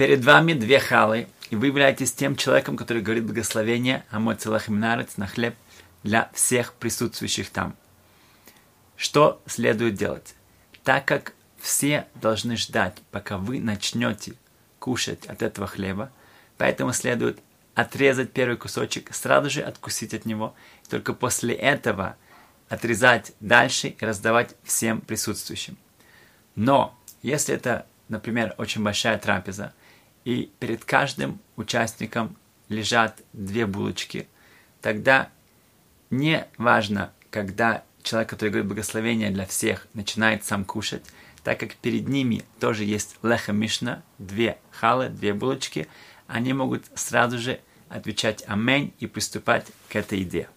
перед вами две халы, и вы являетесь тем человеком, который говорит благословение Амоц лахем нарец на хлеб для всех присутствующих там. Что следует делать? Так как все должны ждать, пока вы начнете кушать от этого хлеба, поэтому следует отрезать первый кусочек, сразу же откусить от него, и только после этого отрезать дальше и раздавать всем присутствующим. Но если это, например, очень большая трапеза, и перед каждым участником лежат две булочки, тогда не важно, когда человек, который говорит благословение для всех, начинает сам кушать, так как перед ними тоже есть лехем мишна, две халы, две булочки, они могут сразу же отвечать аминь и приступать к этой еде.